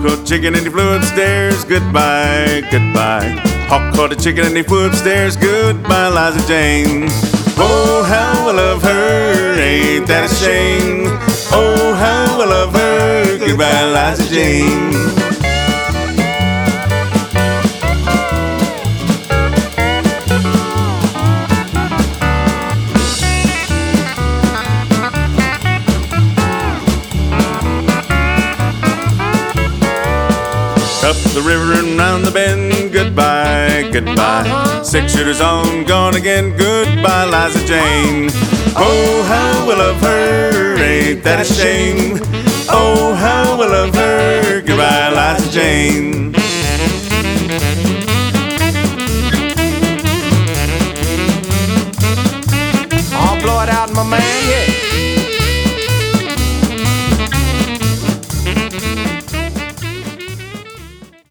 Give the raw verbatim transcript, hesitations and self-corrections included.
caught chicken and he flew upstairs. Goodbye, goodbye. Hawk caught a chicken and he flew upstairs. Goodbye, Eliza Jane. Oh, how I love her, ain't that a shame? Oh, how I love her. Goodbye, Eliza Jane. Up the river and round the bend, goodbye, goodbye. Six shooters on, gone again, goodbye, Eliza Jane. Oh, how I love her, ain't that a shame? Oh, how I love her, goodbye, Eliza Jane. I'll blow it out, my man, yeah.